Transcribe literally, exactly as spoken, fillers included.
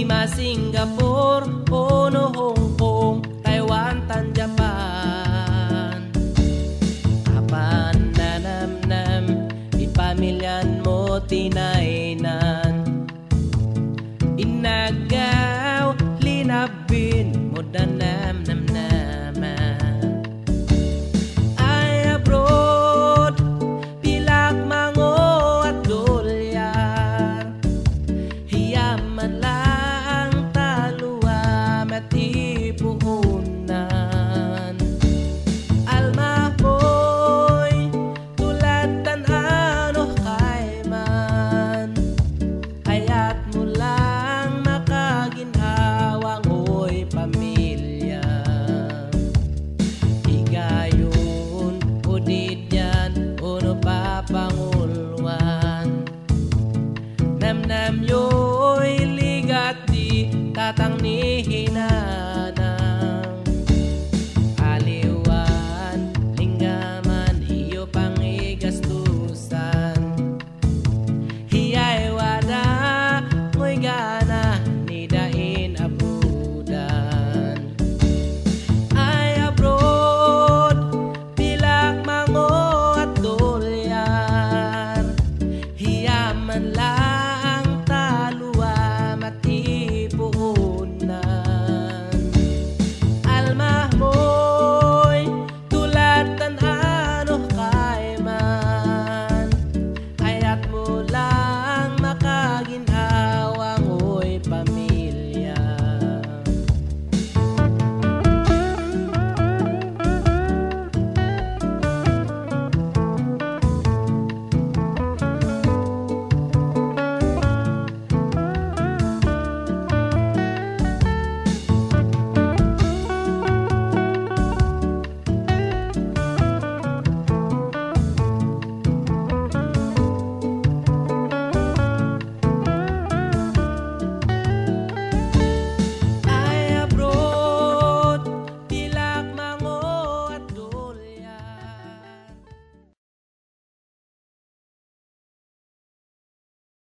Lima Singapore, Ono Hong Kong, Taiwan tan Japan. Apan nanamnam, ipamilyan mo tinainan. Inagaw, linabin mo danam nam naman. Ay abroad, pilak mango at dolyar. Hiyaman lang taluam at ipuhunan. Alma boy, tulad tan ano kaiman. Kaya't mo lang makaginhawang oy pamilya. Higayon, udid yan, uno papangulwan. Namnam yo'y ligat di tatang ni hinan.